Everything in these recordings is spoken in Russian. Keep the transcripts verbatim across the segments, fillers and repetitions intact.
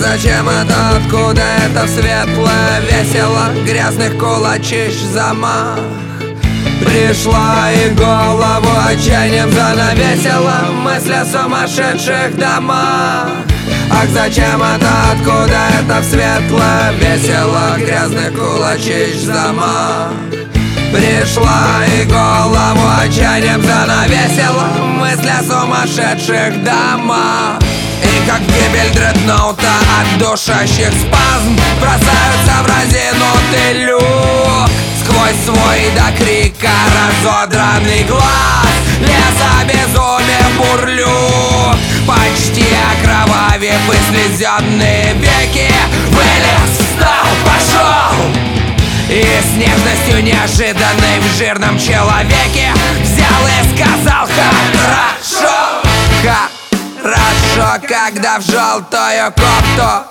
зачем это, откуда это в светлое весело грязных кулачищ замах? Пришла и голову отчаянием занавесила мысль о сумасшедших домах. Ах, зачем это, откуда это в светлое весело грязных кулачищ замах? Пришла и голову отчаянием занавесила мысль о сумасшедших домах. И как гибель дредноута от душащих спазм бросаются в разинутый люк. Сквозь свой до крика разодранный глаз леса безумия бурлюк. Почти окровавив и слезенные веки вылез, встал, пошел. И с нежностью неожиданной в жирном человеке взял и сказал: хорошо, хорошо, когда в желтую копту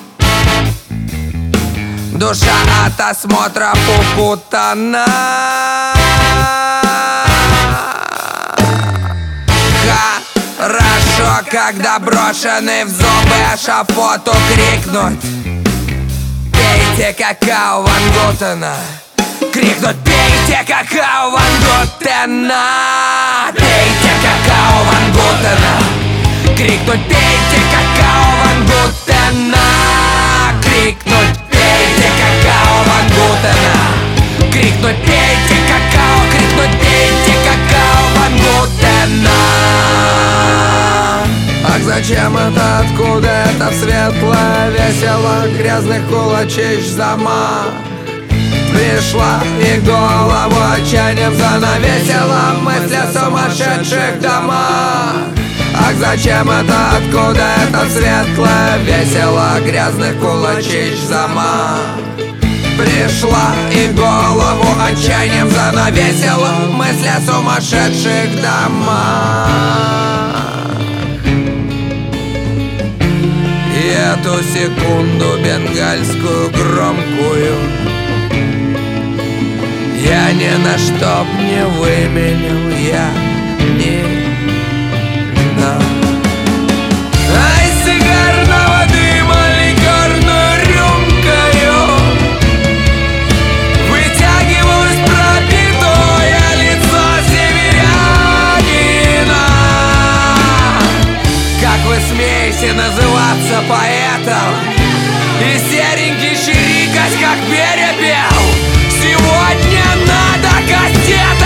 душа от осмотра упутана. Хорошо, когда брошенный в зубы эшафоту крикнуть: пейте какао Ван Гутена! Крикнуть: пейте какао Ван Гутена! Пейте какао Ван Гутена! Крикнуть: пейте какао Ван Гутена! Крикнуть: пейте какао Ван Гутена! Крикнуть: пейте какао! Крикнуть: пейте какао Ван Гутена! Ах, зачем это, откуда это в светлое весело грязных кулачищ замах? Пришла и голову отчаянием занавесила мысль о сумасшедших домах. Ах, зачем это, откуда это в светлое весело грязных кулачищ замах? Пришла и голову отчаянием занавесила мысль о сумасшедших домах. И эту секунду бенгальскую громкую я ни на что б не выменил, я не знал. Ай, сигарного дыма ликерную рюмкою вытягивалось пропитое лицо северянина. Как вы смеете называться поэтом и серенький чирикать, как перепел? Сегодня надо газета